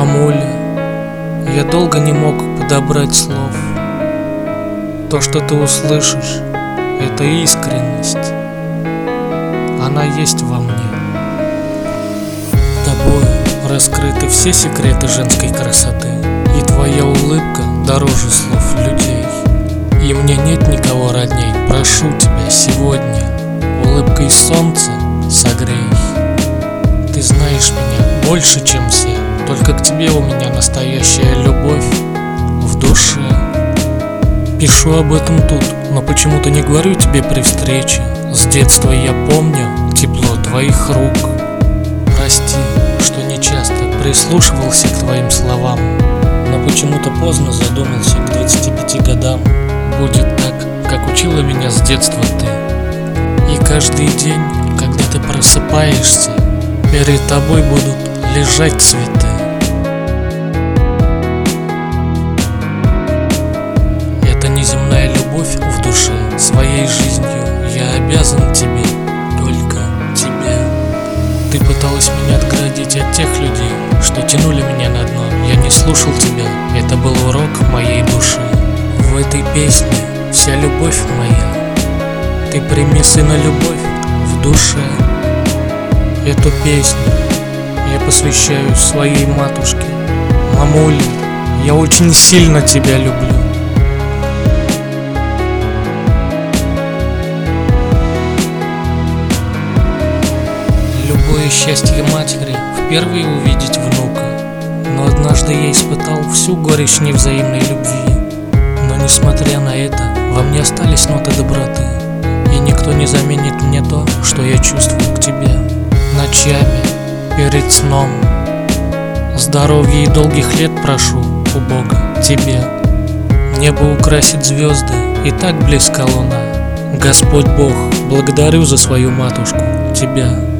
Мамуля, я долго не мог подобрать слов. То, что ты услышишь, это искренность. Она есть во мне. Тобою раскрыты все секреты женской красоты, и твоя улыбка дороже слов людей. И мне нет никого родней, прошу тебя сегодня, улыбкой солнца согрей. Ты знаешь меня больше, чем все, только к тебе у меня настоящая любовь в душе. Пишу об этом тут, но почему-то не говорю тебе при встрече. С детства я помню тепло твоих рук. Прости, что не часто прислушивался к твоим словам, но почему-то поздно задумался к 25 годам. Будет так, как учила меня с детства ты. И каждый день, когда ты просыпаешься, перед тобой будут лежать цветы. Это неземная любовь в душе, своей жизнью я обязан тебе, только тебе. Ты пыталась меня отгородить от тех людей, что тянули меня на дно. Я не слушал тебя, это был урок моей души. В этой песне вся любовь моя. Ты прими, сына, любовь в душе. Эту песню я посвящаю своей матушке. Мамуля, я очень сильно тебя люблю. Любое счастье матери впервые увидеть внука. Но однажды я испытал всю горечь невзаимной любви. Но несмотря на это, во мне остались ноты доброты, и никто не заменит мне то, что я чувствую к тебе. Ночами, перед сном, здоровья и долгих лет прошу у Бога тебе. Небо украсит звезды, и так близка луна. Господь Бог, благодарю за свою матушку, тебя.